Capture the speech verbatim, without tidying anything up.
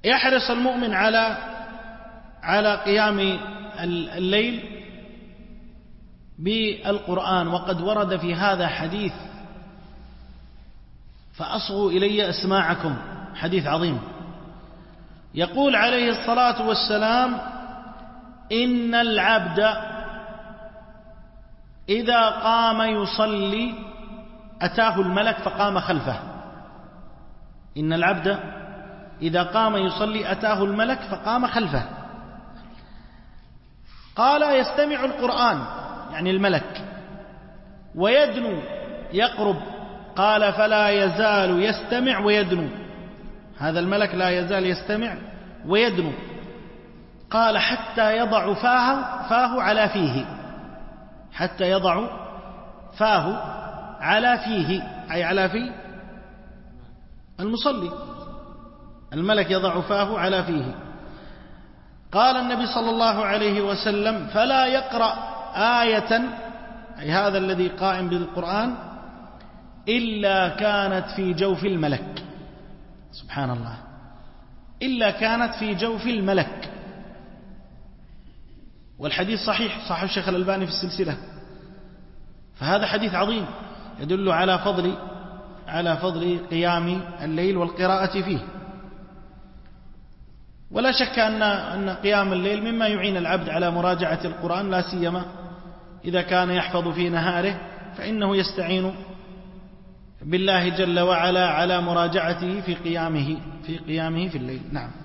يحرص المؤمن على على قيام الليل بالقرآن، وقد ورد في هذا حديث فأصغوا إلي أسماعكم، حديث عظيم. يقول عليه الصلاة والسلام: إن العبد إذا قام يصلي أتاه الملك فقام خلفه. إن العبد إذا قام يصلي أتاه الملك فقام خلفه. قال: يستمع القرآن، يعني الملك، ويدنو يقرب. قال: فلا يزال يستمع ويدنو، هذا الملك لا يزال يستمع ويدنو. قال: حتى يضع فاه, فاه على فيه، حتى يضع فاه على فيه، أي على في المصلي، الملك يضع فاه على فيه. قال النبي صلى الله عليه وسلم: فلا يقرأ آية، أي هذا الذي قائم بالقرآن، إلا كانت في جوف الملك. سبحان الله، إلا كانت في جوف الملك. والحديث صحيح، صحيح الشيخ الألباني في السلسلة. فهذا حديث عظيم يدل على فضل على فضل قيام الليل والقراءة فيه. ولا شك أن أن قيام الليل مما يعين العبد على مراجعة القرآن، لا سيما إذا كان يحفظ في نهاره، فإنه يستعين بالله جل وعلا على مراجعته في قيامه في قيامه في الليل. نعم.